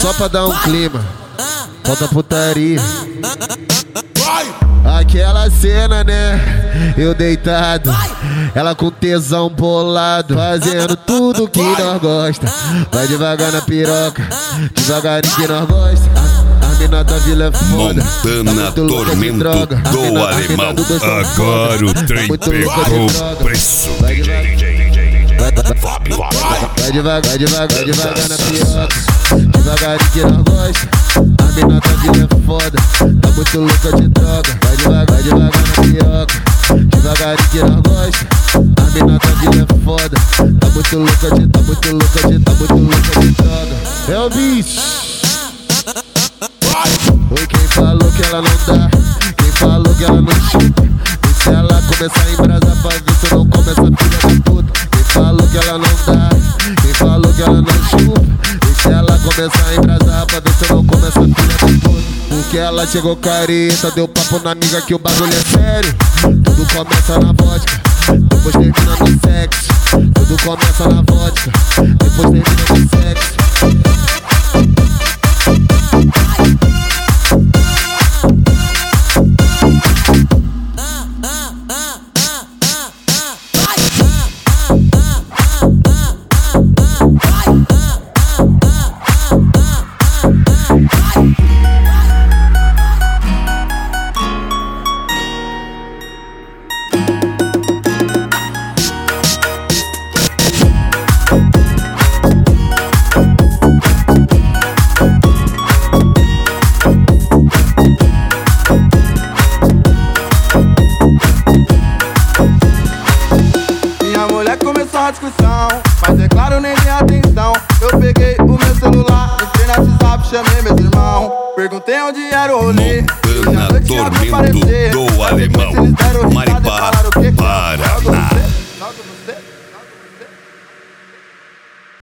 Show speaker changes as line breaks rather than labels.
Só pra dar um clima, falta putaria. Aquela cena, né? Eu deitado, ela com tesão bolado, fazendo tudo que nós gosta. Vai devagar na piroca, devagarinho que nós gosta. A mina da vila é foda,
Montana Tormento do Alemão. Agora o trem pegou preço.
Vai devagar na piroca, devagarinho que nós gosta. A mina da vila é foda, tá muito louca de droga. Vai devagar na piroca, devagarinho que nós gosta. A mina da vila é foda, tá muito louca de droga. É o bicho. Oi, quem falou que ela não dá? Quem falou que ela não chupa? E se ela começar a embrasar pra ver se não começa filha da puta? Quem falou que ela não dá? Quem falou que ela não chupa? E se ela começar a embrasar pra ver se não começa filha da puta? Porque ela chegou careta, deu papo na amiga que o bagulho é sério. Tudo começa na vodka, depois termina no sexo. Tudo começa na vodka, depois termina no sexo.
Discussão, mas é claro, nem dei atenção. Eu peguei o meu celular, entrei no WhatsApp, chamei meus irmãos. Perguntei onde era o rolê.
Montana Tormento do Alemão, Maribá, Paraná.